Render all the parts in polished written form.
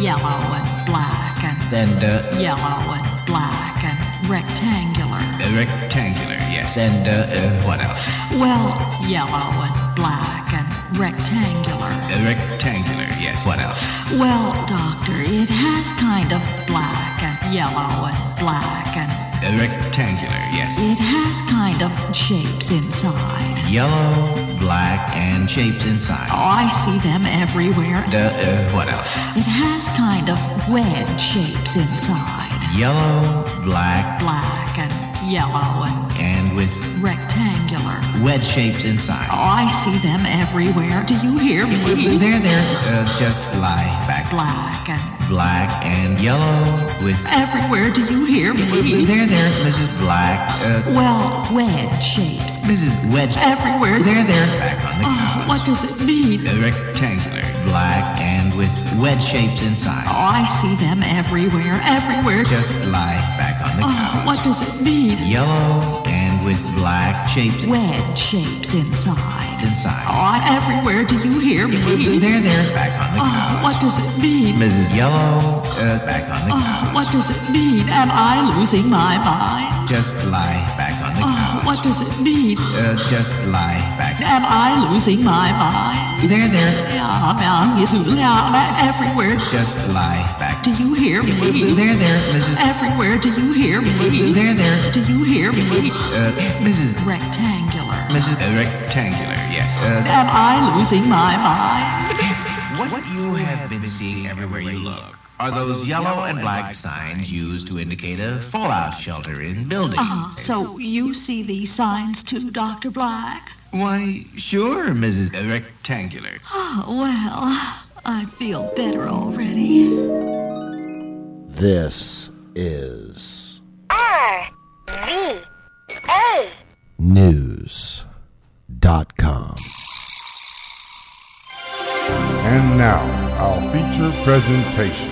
yellow and black and yellow and black and rectangular. Rectangular, yes. And what else? Well, yellow and black and rectangular. Rectangular, yes. What else? Well, doctor, it has kind of black and yellow and black and rectangular, yes. it has kind of shapes inside. Yellow, black, and shapes inside. Oh, I see them everywhere. What else? It has kind of wedge shapes inside. Yellow, black, and yellow and with rectangular. wedge shapes inside. Oh, I see them everywhere. Do you hear me? There. Just lie back. Black and yellow with... Everywhere. Do you hear me? There, Mrs. Black. Well, wedge shapes. Mrs. Wedge. Everywhere. There. Back on the couch. What does it mean? Rectangular, black, and with wedge shapes inside. Oh, I see them everywhere. Just lie back on the couch. What does it mean? Yellow and with black shapes... Wedge shapes inside. Oh, everywhere. Do you hear me? There, back on the couch. What does it mean? Mrs. Yellow, back on the couch. What does it mean? Am I losing my mind? Just lie back on the couch. What does it mean? Just lie back. Am I losing my mind? There. Everywhere. Just lie back. Do you hear me? There, Mrs. Everywhere. Do you hear me? There. Do you hear me? Mrs. Rectangular. Mrs. Rectangular, yes. Am I losing my mind? What you have been seeing everywhere you look are those yellow and black signs used to indicate a fallout shelter in buildings. So you see these signs too, Dr. Black? Why, sure, Mrs. Rectangular. Oh, well, I feel better already. This is RVA News.com. And now, our feature presentation.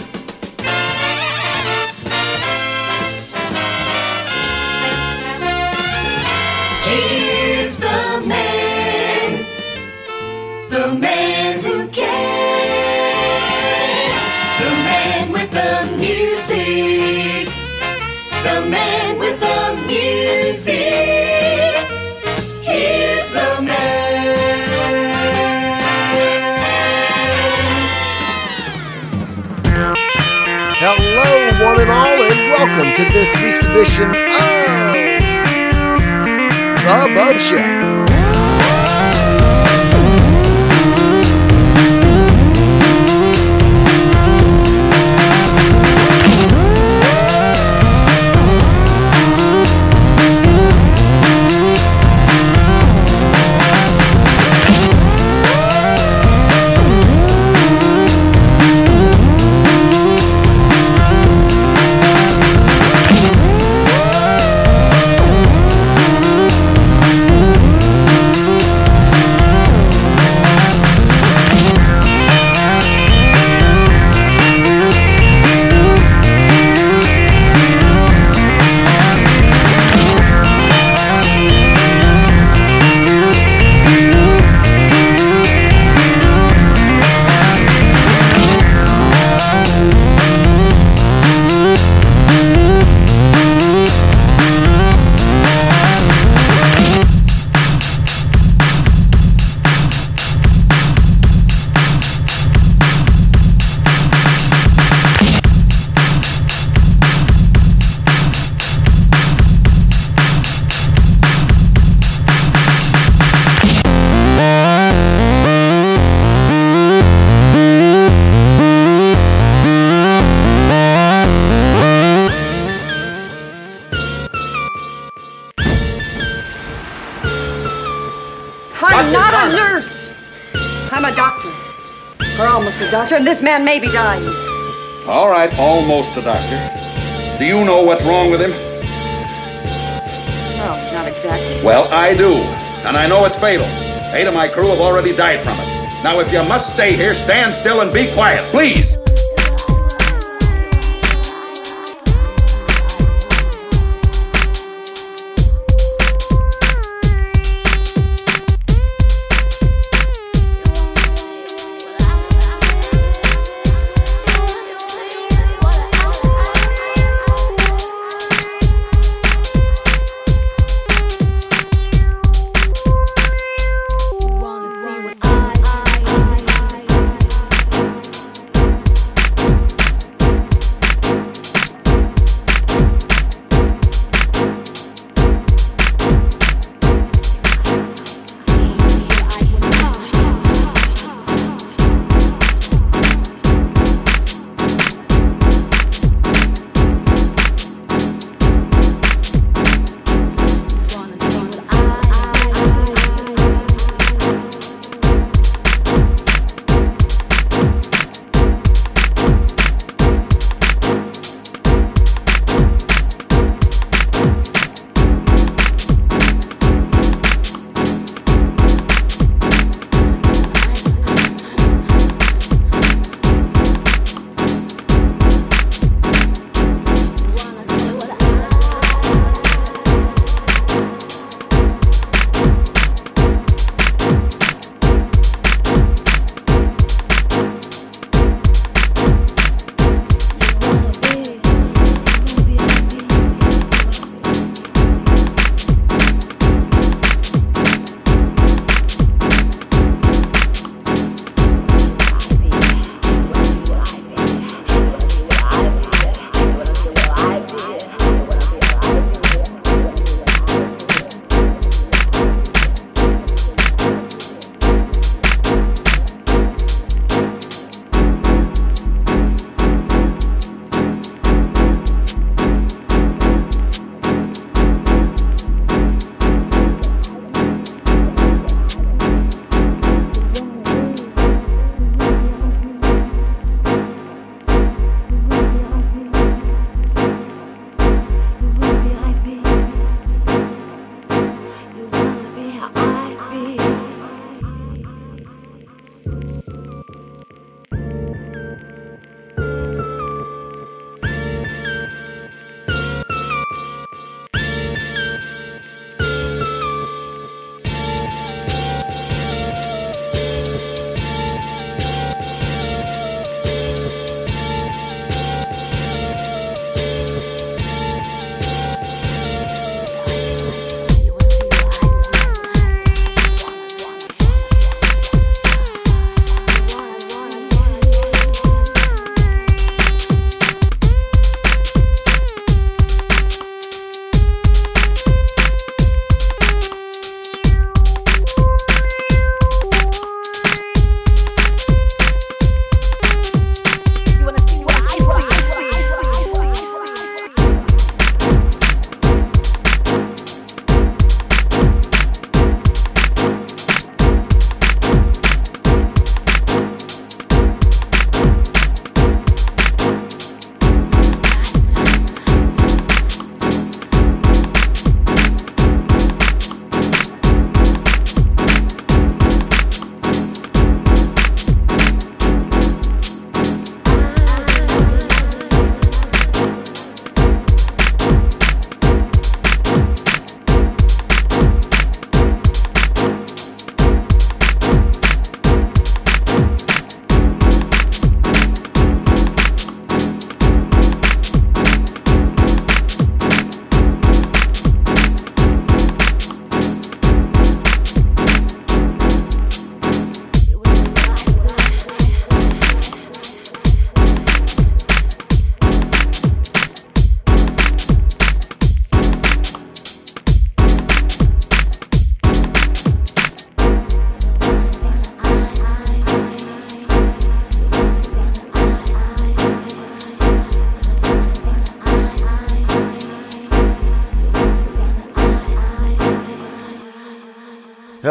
Here's the man who can, the man with the music, the man with the music. Here's the man. Hello, one and all, and welcome to this week's edition of The Bub Show. I'm not a nurse. I'm a doctor. Or almost a doctor, and this man may be dying. All right, almost a doctor. Do you know what's wrong with him? No, not exactly. Well, I do. And I know it's fatal. 8 of my crew have already died from it. Now, if you must stay here, stand still and be quiet, please.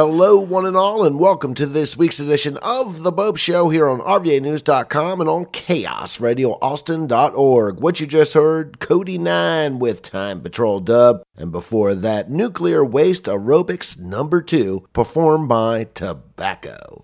Hello, one and all, and welcome to this week's edition of The Bob Show here on RVAnews.com and on ChaosRadioAustin.org. What you just heard, Cody 9 with Time Patrol Dub, and before that, Nuclear Waste Aerobics No. 2, performed by Tobacco.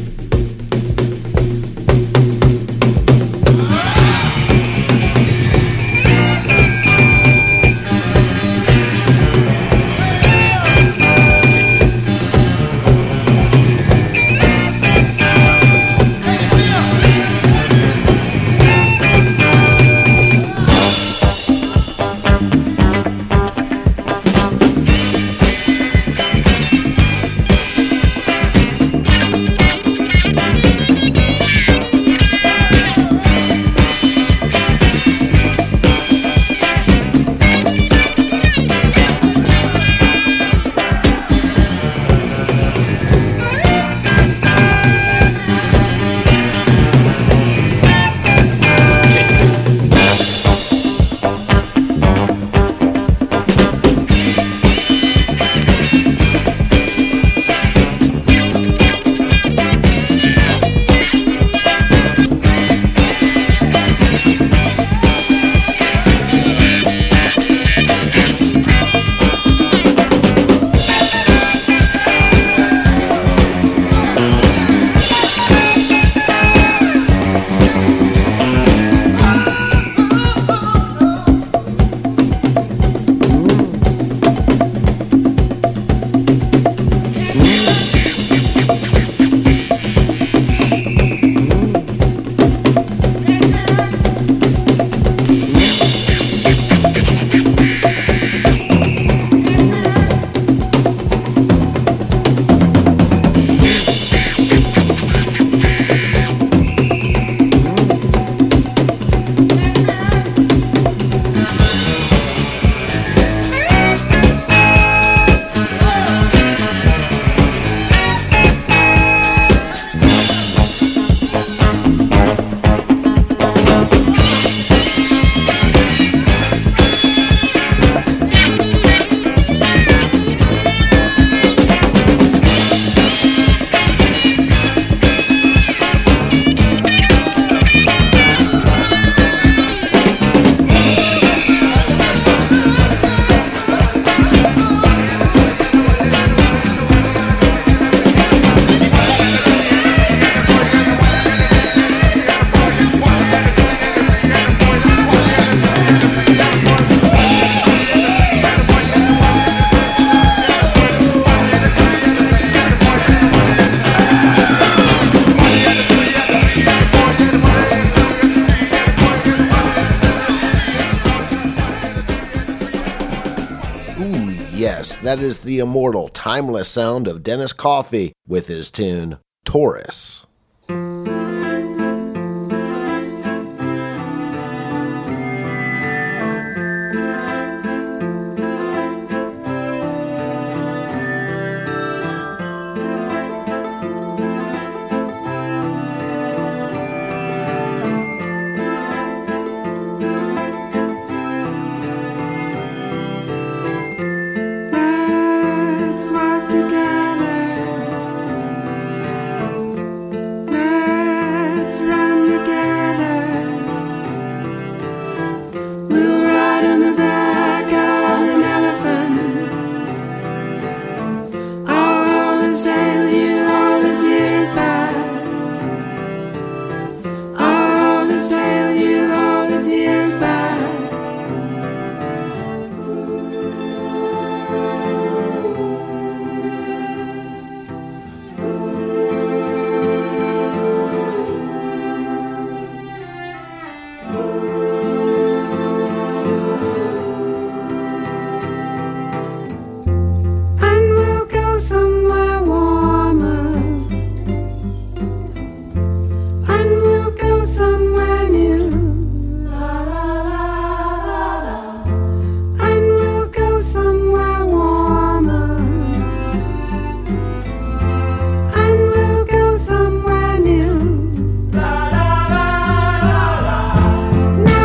That is the immortal, timeless sound of Dennis Coffey with his tune, Taurus. Now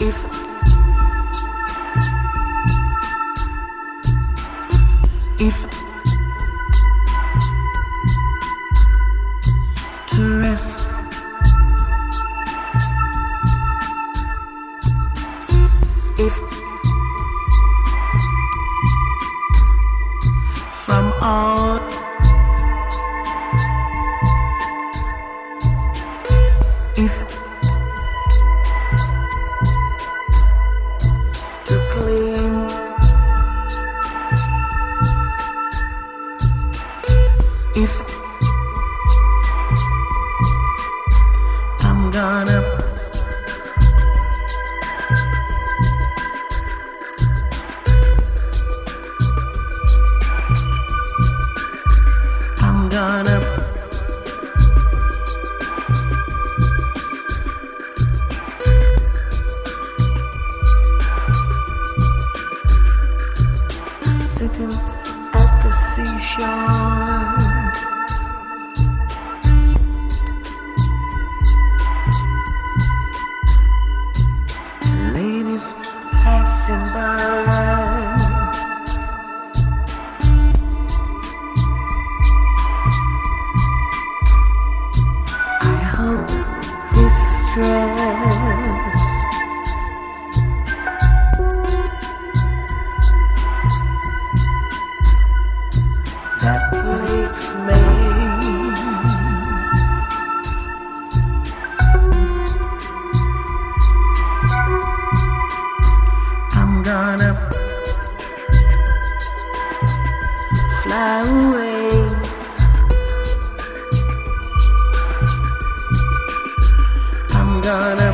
if to rest, if from all if to clean if I'm gonna sitting at the seashore, ladies passing by, I hope this stress that plagues me I'm gonna fly away, I'm gonna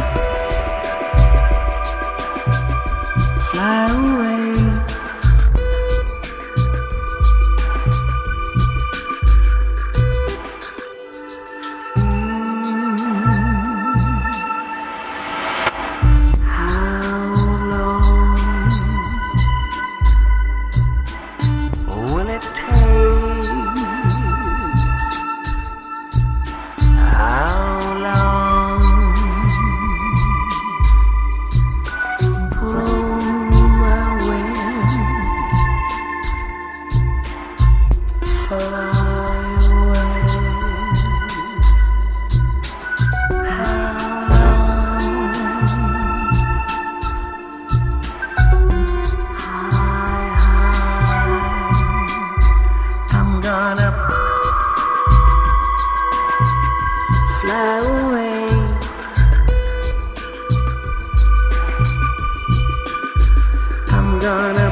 fly away. Fly away, I'm gonna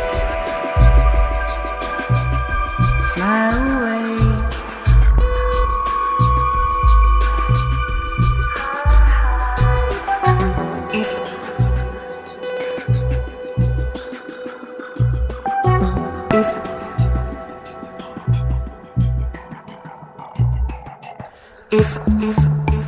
fly away. If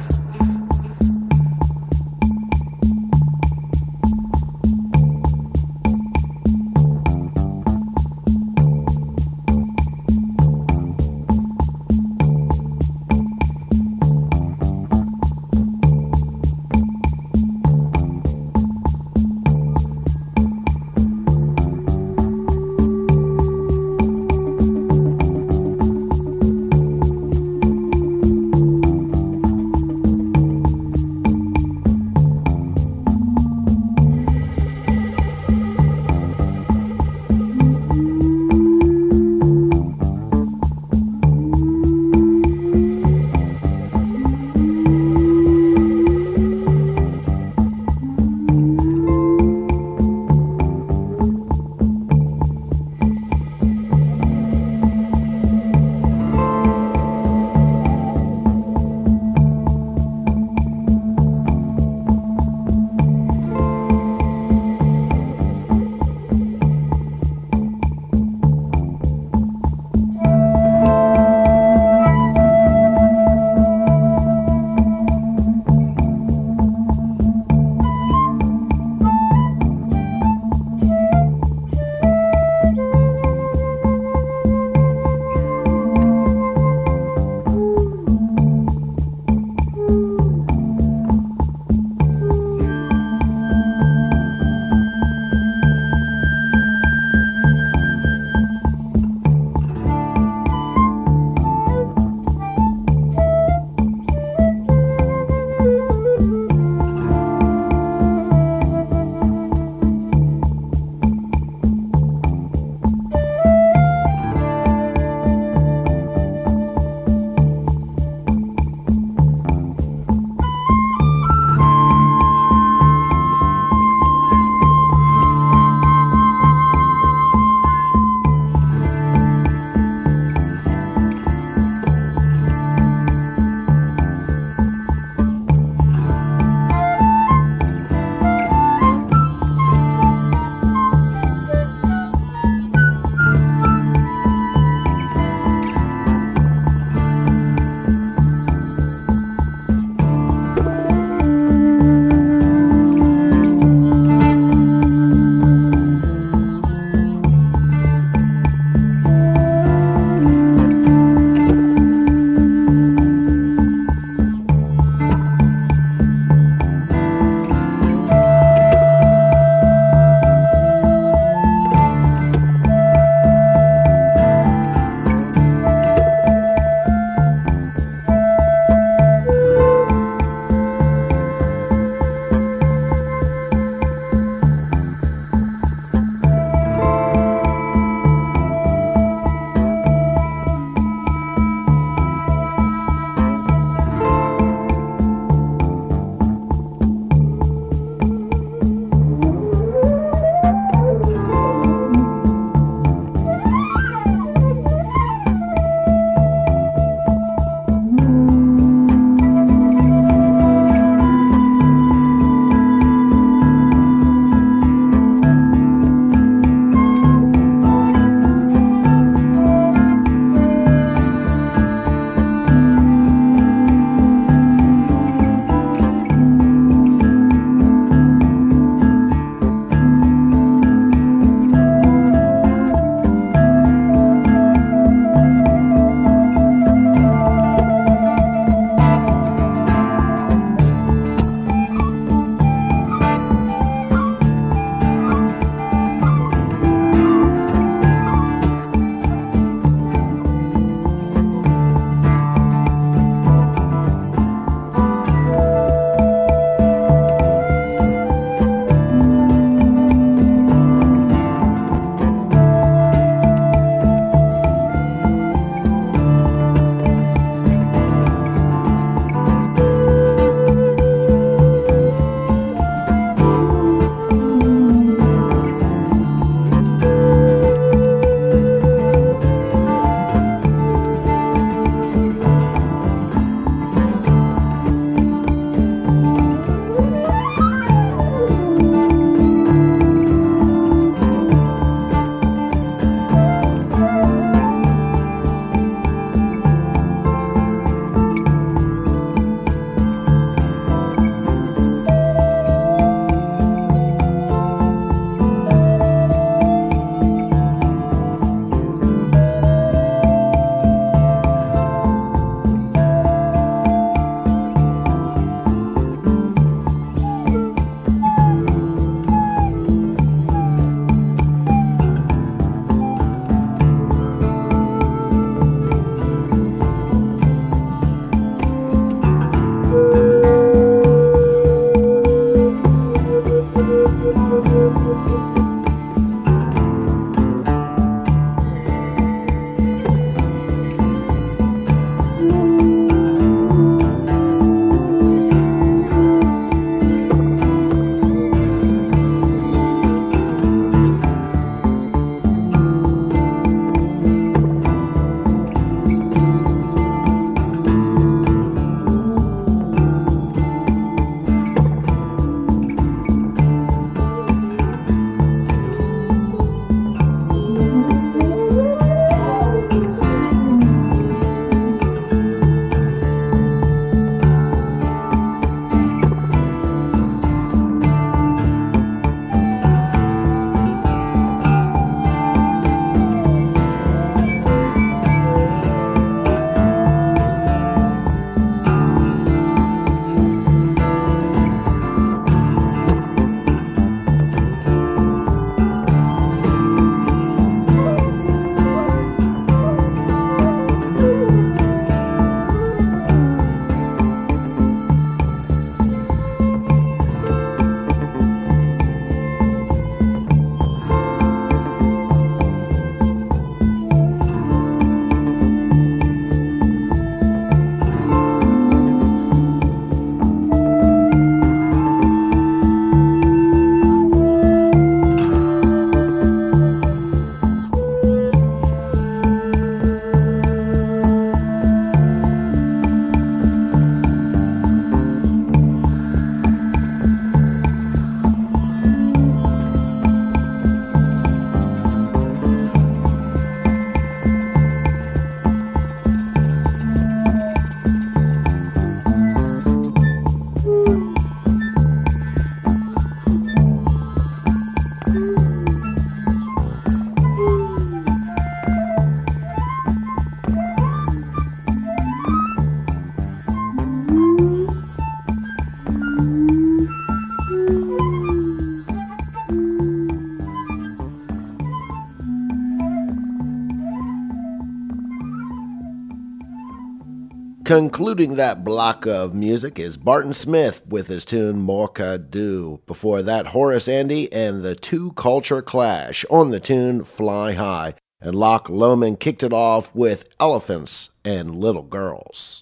Concluding that block of music is Barton Smith with his tune Morka Do. Before that, Horace Andy and the Two Culture Clash on the tune Fly High. And Loch Lomond kicked it off with Elephants and Little Girls.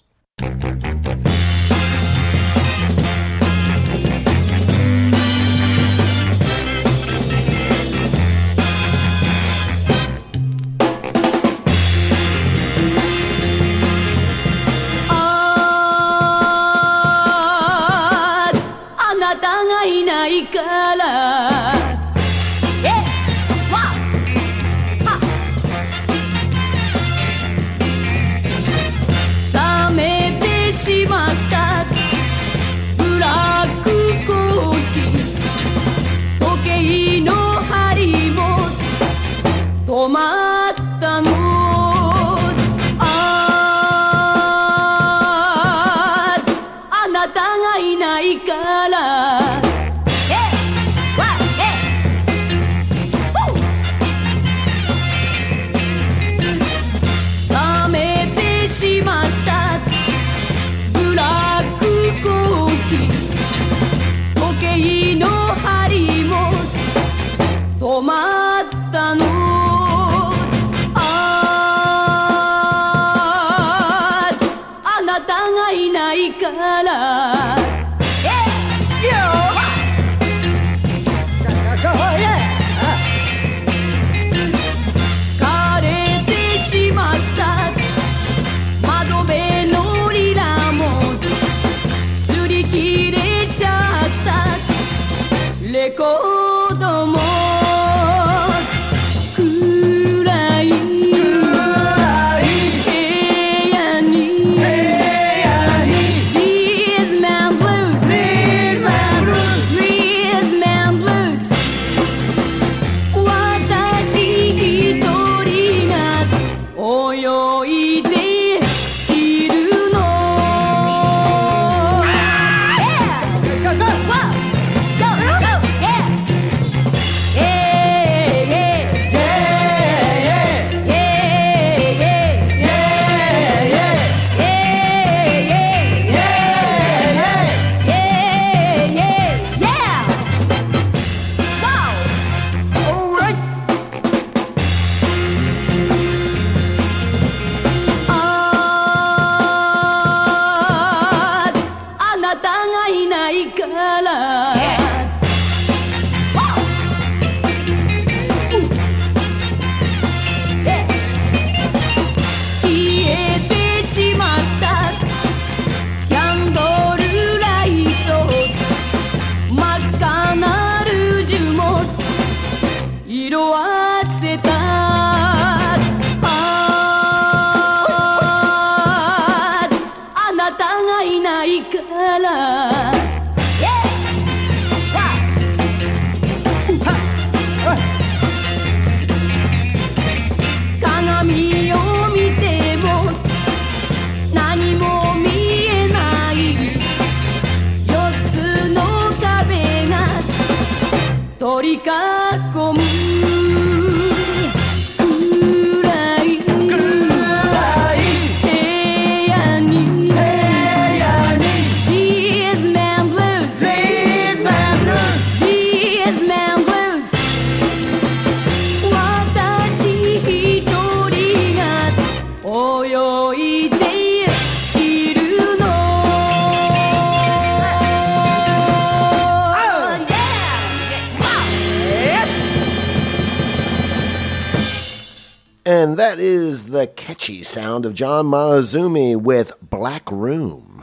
And that is the catchy sound of John Mahazumi with Black Room.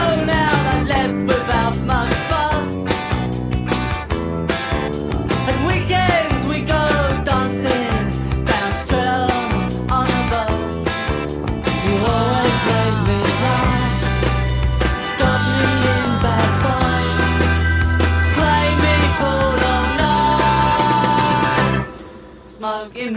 And we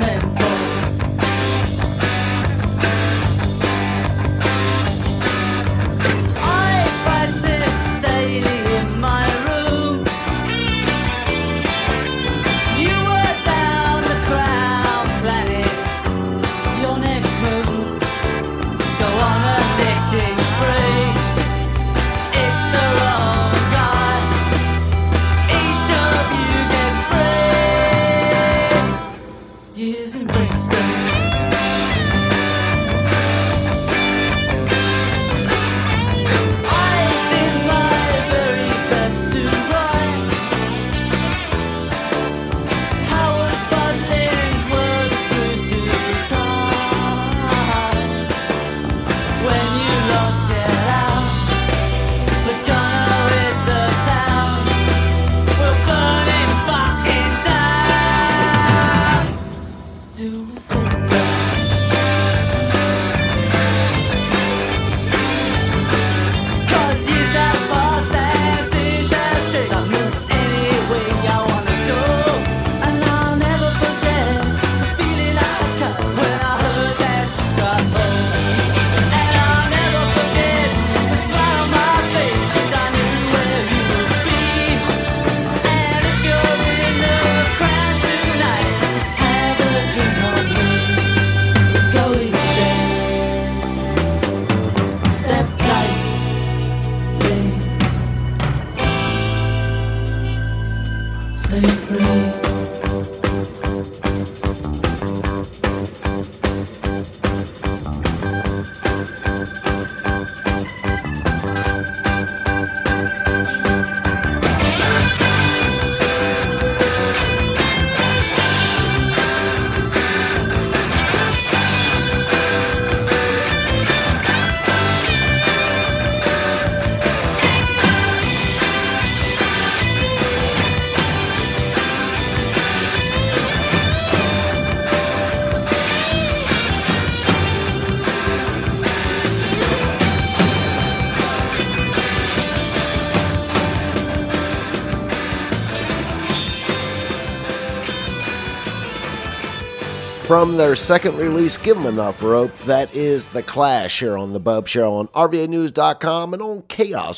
From their second release, Give 'Em Enough Rope, that is The Clash here on The Bub Show on RVAnews.com and on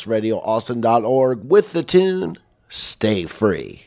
ChaosRadioAustin.org with the tune Stay Free.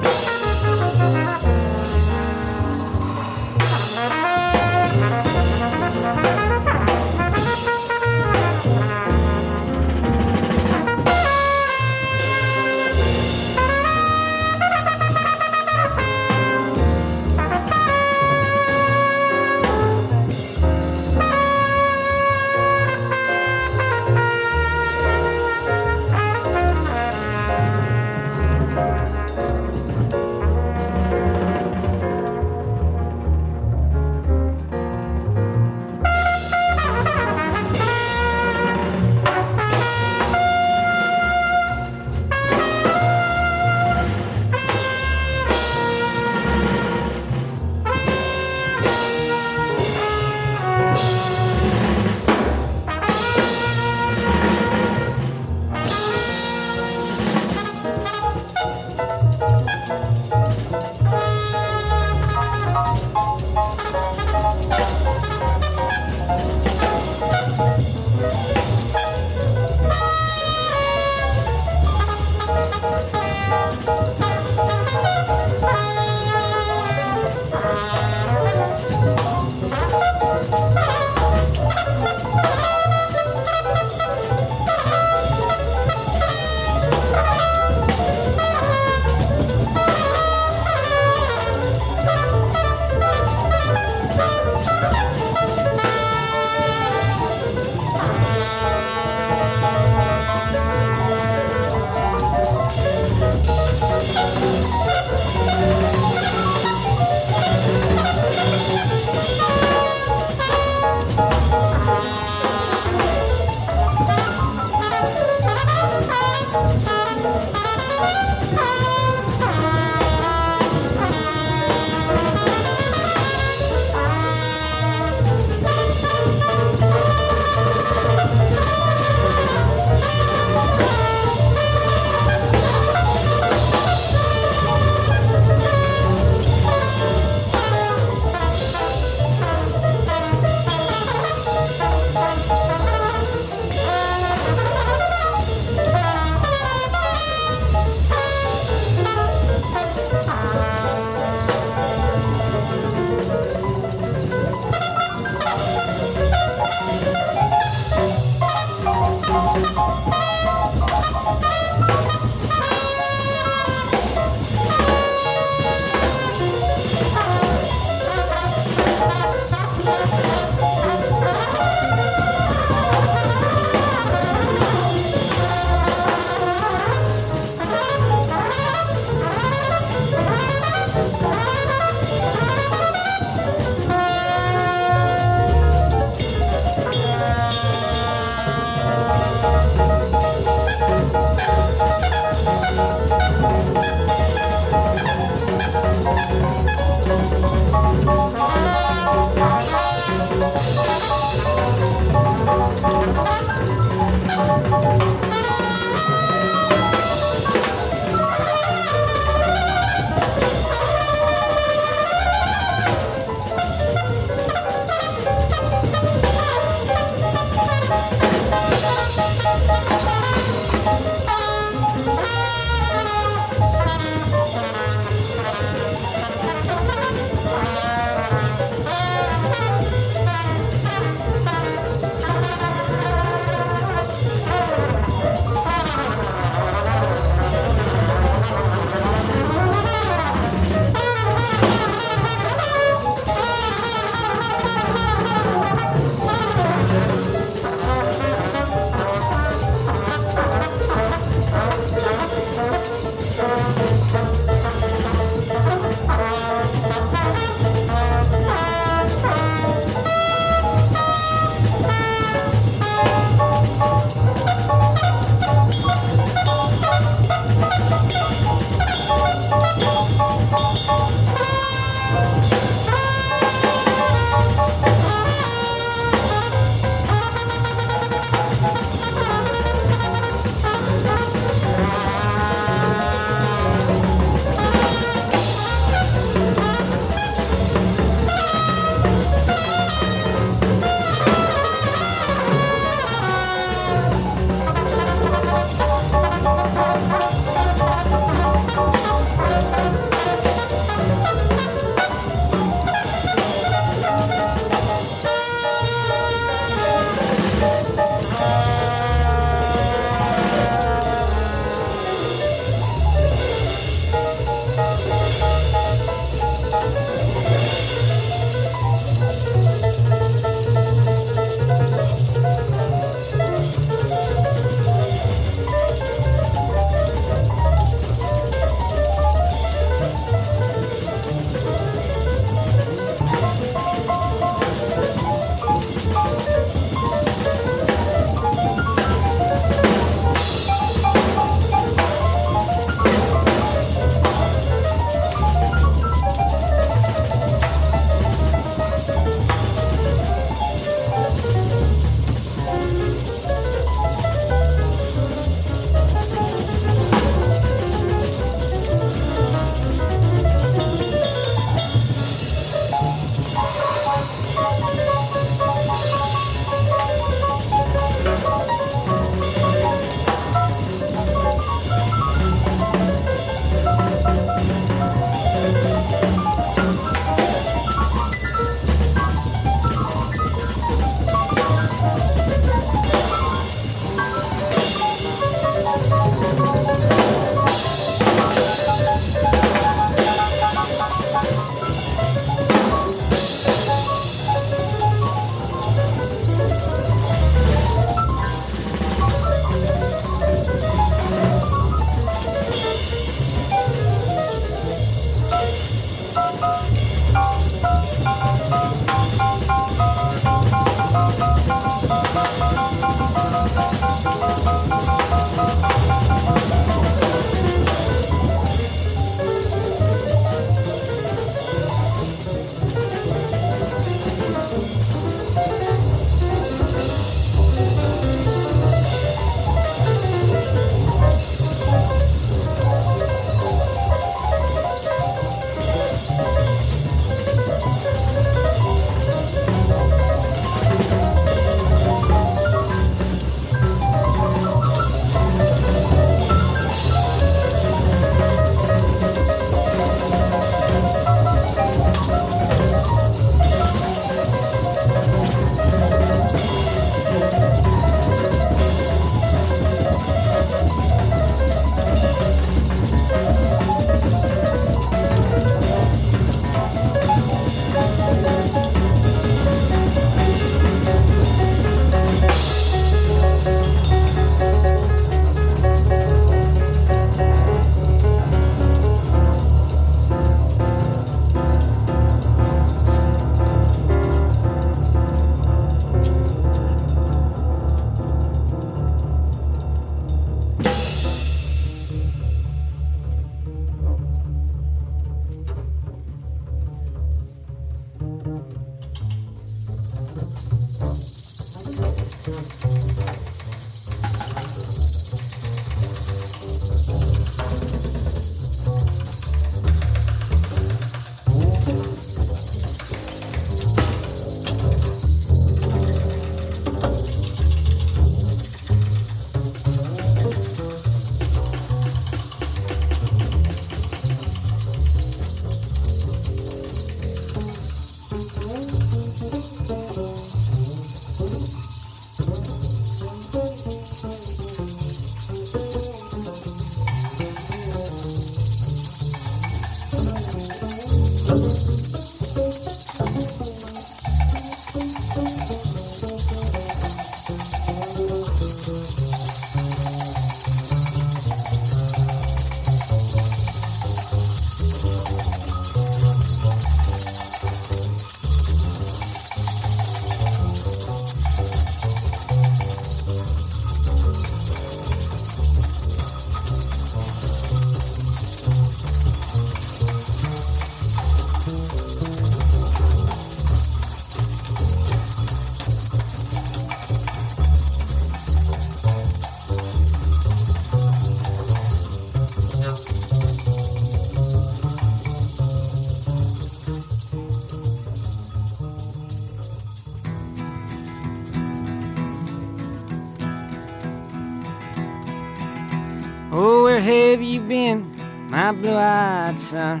Oh, where have you been, my blue-eyed son?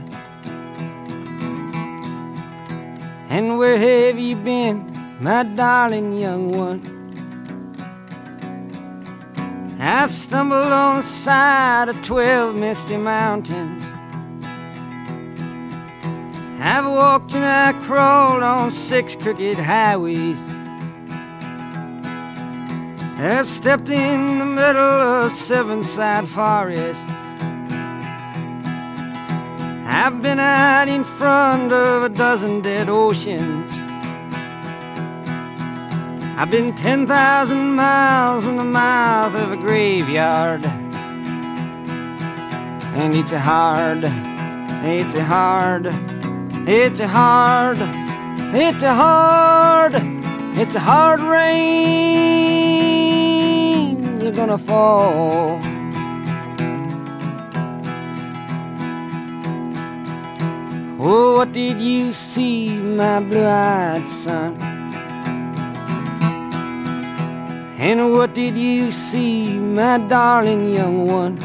And where have you been, my darling young one? I've stumbled on the side of 12 misty mountains. I've walked and I crawled on 6 crooked highways. I've stepped in the middle of 7 sad forests. I've been out in front of a dozen dead oceans. I've been 10,000 miles in the mouth of a graveyard. And it's a hard, it's a hard, it's a hard, it's a hard, it's a hard rain you're gonna fall. Oh, what did you see, my blue-eyed son? And what did you see, my darling young one?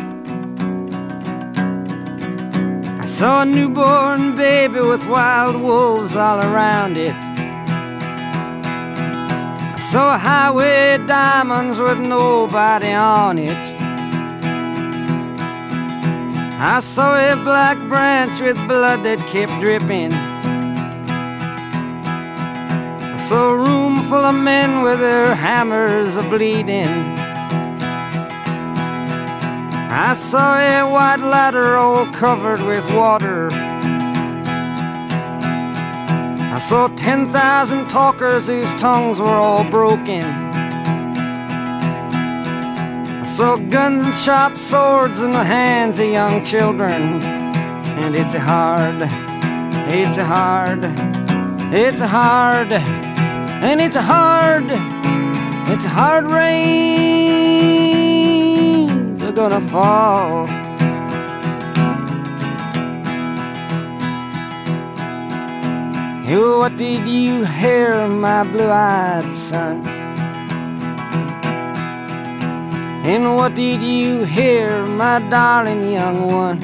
I saw a newborn baby with wild wolves all around it. I saw a highway of diamonds with nobody on it. I saw a black branch with blood that kept dripping. I saw a room full of men with their hammers a-bleeding. I saw a white ladder all covered with water. I saw 10,000 talkers whose tongues were all broken. I saw guns and sharp swords in the hands of young children. And it's a hard, it's a hard, it's a hard, and it's a hard, it's a hard rain they're gonna fall. Oh, what did you hear, my blue-eyed son? And what did you hear, my darling young one?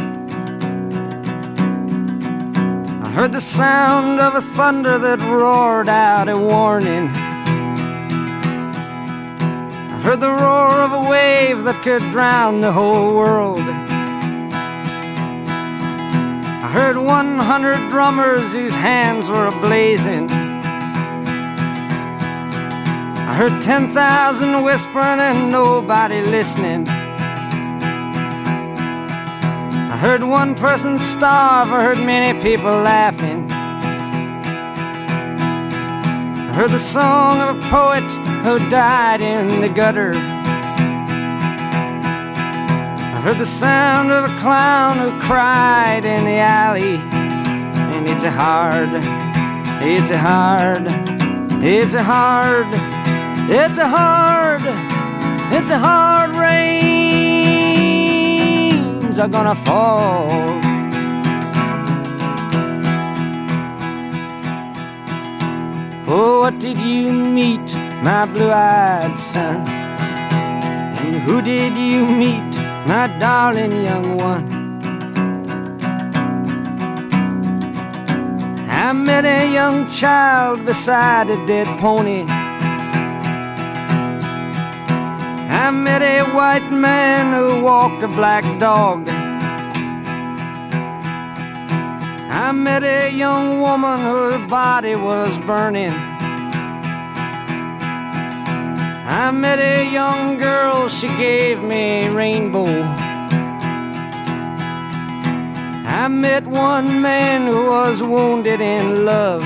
I heard the sound of a thunder that roared out a warning. I heard the roar of a wave that could drown the whole world. I heard 100 drummers whose hands were ablazing. I heard 10,000 whispering and nobody listening. I heard one person starve, I heard many people laughing. I heard the song of a poet who died in the gutter. I heard the sound of a clown who cried in the alley. And it's a hard, it's a hard, it's a hard, it's a hard, it's a hard rains are gonna fall. Oh, what did you meet, my blue-eyed son? And who did you meet, my darling young one? I met a young child beside a dead pony. I met a white man who walked a black dog. I met a young woman whose body was burning. I met a young girl, she gave me a rainbow. I met one man who was wounded in love.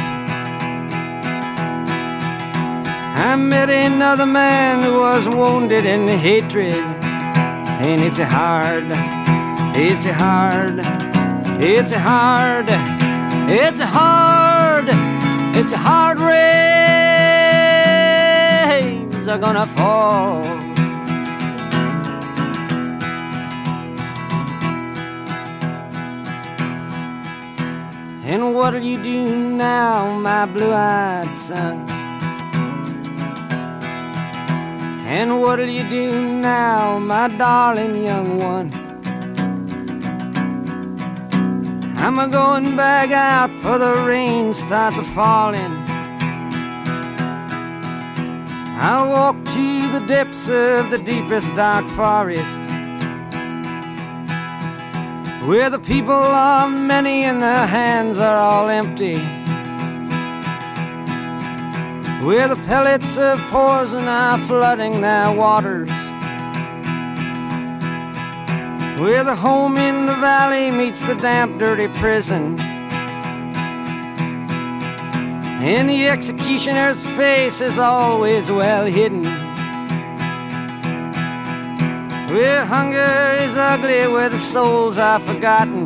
I met another man who was wounded in hatred. And it's a hard, it's a hard, it's a hard, it's a hard, it's a hard rains are gonna fall. And what'll you do now, my blue-eyed son? And what'll you do now, my darling young one? I'm a-going back out for the rain starts a-falling. I'll walk to the depths of the deepest dark forest, where the people are many and their hands are all empty, where the pellets of poison are flooding their waters, where the home in the valley meets the damp, dirty prison, and the executioner's face is always well hidden, where hunger is ugly, where the souls are forgotten,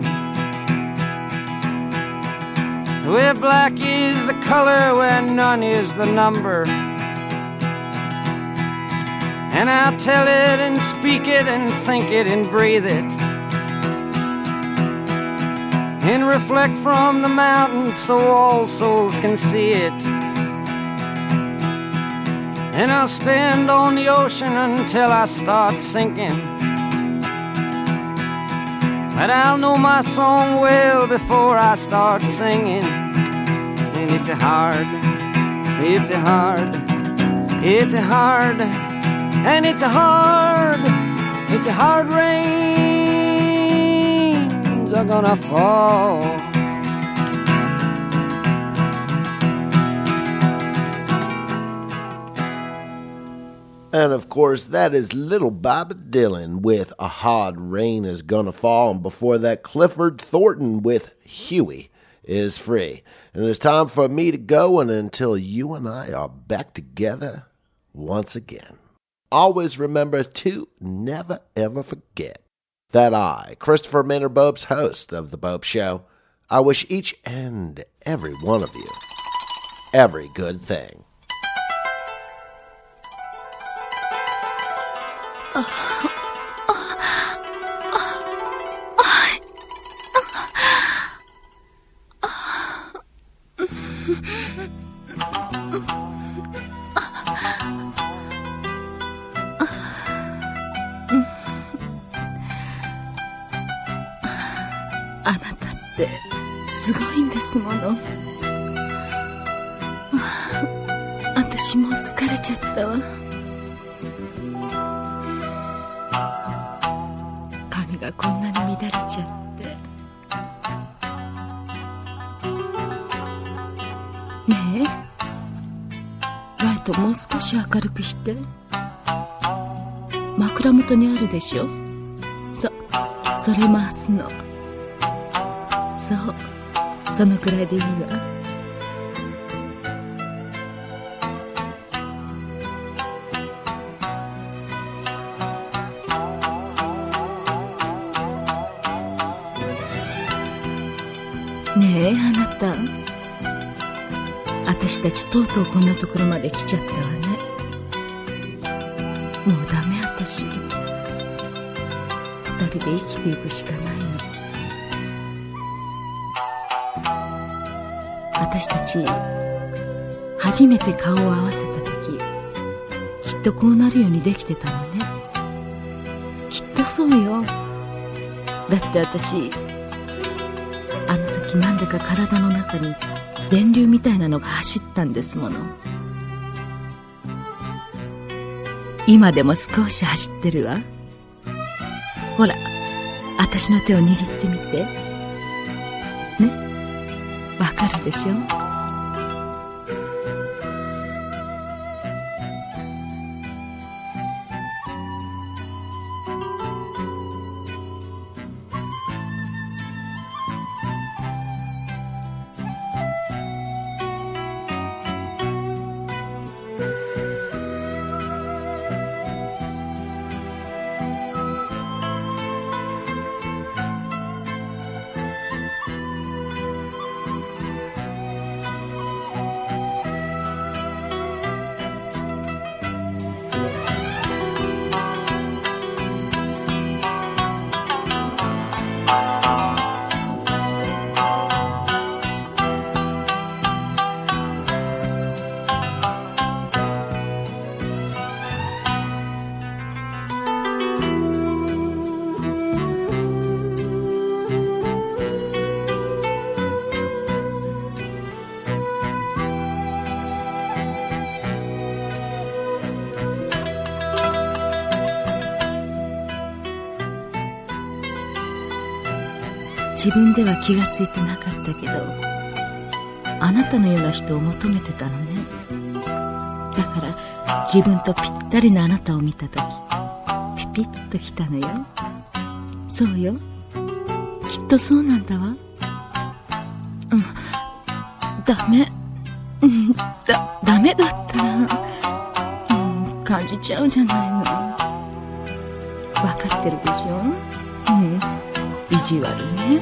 where black is the color, where none is the number. And I'll tell it and speak it and think it and breathe it, and reflect from the mountains so all souls can see it. And I'll stand on the ocean until I start sinking, but I'll know my song well before I start singing. And it's a hard, it's a hard, it's a hard, and it's a hard rains are gonna fall. And of course, that is Little Bobby Dylan with A Hard Rain Is Gonna Fall. And before that, Clifford Thornton with Huey Is Free. And it's time for me to go, and until you and I are back together once again, always remember to never ever forget that I, Christopher Maynard Bopes, host of The Bope Show, I wish each and every one of you every good thing. あなたってすごいんですもの。私もう疲れちゃったわ。髪がこんなに乱れちゃって。ねえ、ライトもう少し明るくして。枕元にあるでしょ。それ回すの。そう、そのくらいでいいわ。ねえ、あなた。私たちとうとうこんなところまで来ちゃったわね。もうダメ、私。二人で生きていくしかないの。私たち初めて顔を合わせた時、きっとこうなるようにできてたのね。きっとそうよ。だって私、あの時なんだか体の中に電流みたいなのが走ったんですもの。今でも少し走ってるわ。ほら、私の手を握ってみてね。わかるでしょ。 自分では気がついてなかったけど、あなたのような人を求めてたのね。だから自分とぴったりなあなたを見たとき、ピピッときたのよ。そうよ、きっとそうなんだわ。ダメ、ダメだったら、感じちゃうじゃないの。分かってるでしょ。意地悪ね。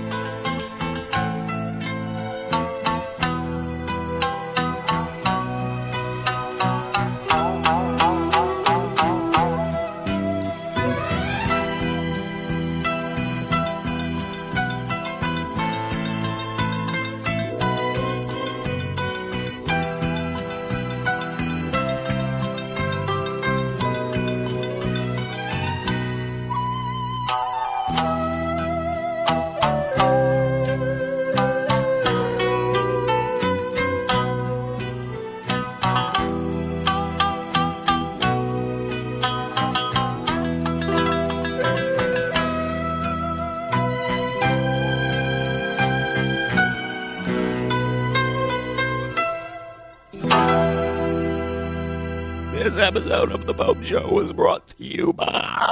This episode of The Boat Show was brought to you by...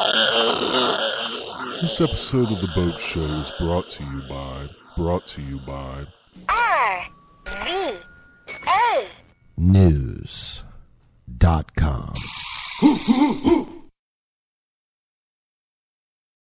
This episode of The Boat Show is brought to you by... News.com.